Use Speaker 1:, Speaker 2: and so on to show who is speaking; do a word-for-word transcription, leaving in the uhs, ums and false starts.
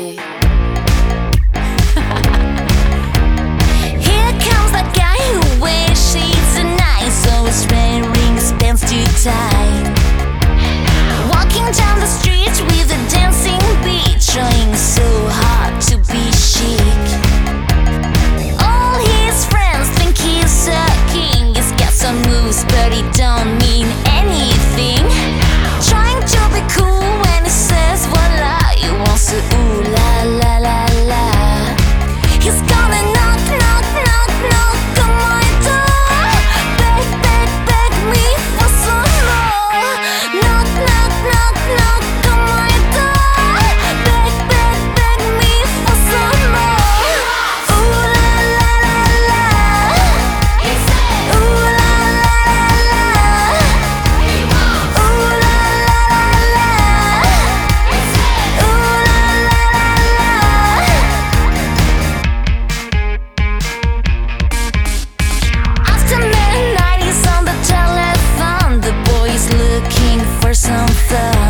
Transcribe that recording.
Speaker 1: baby. Here comes that guy who wears shades at night, so his wearing his pants too tight. Walking down the street with a dancing beat, trying so hard to be chic. All his friends think he's a king. He's got some moves, but he don't mean anything. Trying to be cool when he says voila, he wants to ooh la la la la. He's gonna knock, knock, knock, knock on my door. Beg, beg, beg me for some more. Knock, knock, knock, knock on my door. Beg, beg, beg me for some more. Ooh la la la la. Ooh la la la la. Ooh la la la la. Ooh la la la la. After midnight, he's on the telephone. The boy is looking for some fun.